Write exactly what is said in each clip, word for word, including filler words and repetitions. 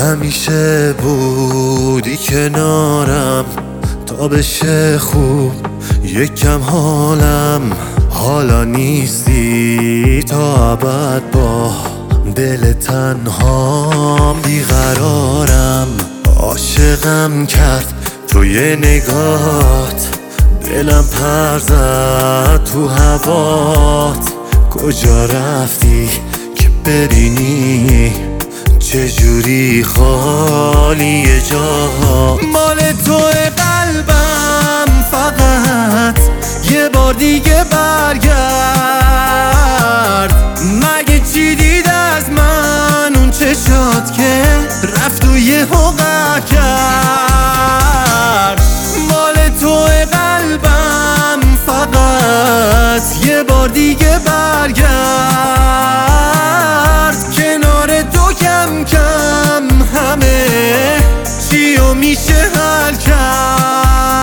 همیشه بودی کنارم تا بشه خوب یکم حالم. حالا نیستی تا ابد با دل تنهام بیقرارم. عاشقم کرد توی نگات، دلم پر زد تو هوات. کجا رفتی که ببینی چجوری خالی جاها؟ مال توی قلبم فقط یه بار دیگه برگرد. مگه چی دید از من اون چشات که رفت و یه حقه کرد؟ مال توی قلبم فقط یه بار دیگه برگرد. کنار تو کم کم همه چیو میشه حل کرد.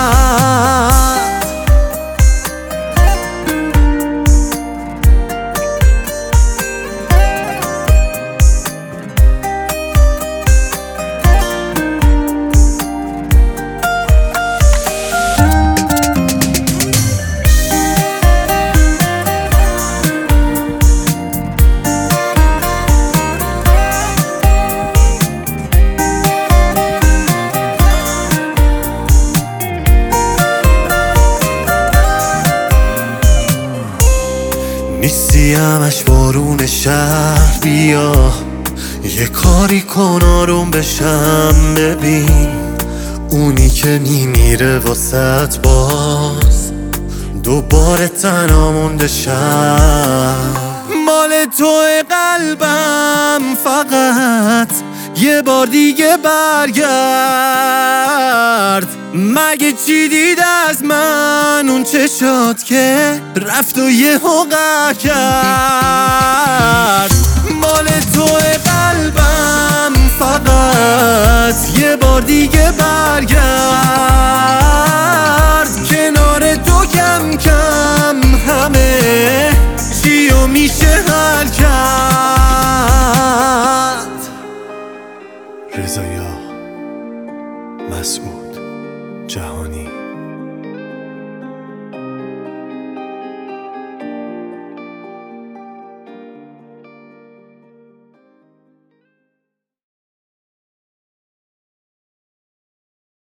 نیستی همش بارون شهر، بیا یه کاری کن آروم بشم. ببین اونی که میمیره واسط باز دوباره تنها مونده شم. مال توی قلبم فقط یه بار دیگه برگرد. مگه چی دید از من اون چشات که رفت و یه حقه کرد؟ مال توی قلبم فقط یه بار دیگه برگرد. کنار تو کم کم همه چیو میشه حل کرد. رضا مسعود جهانی.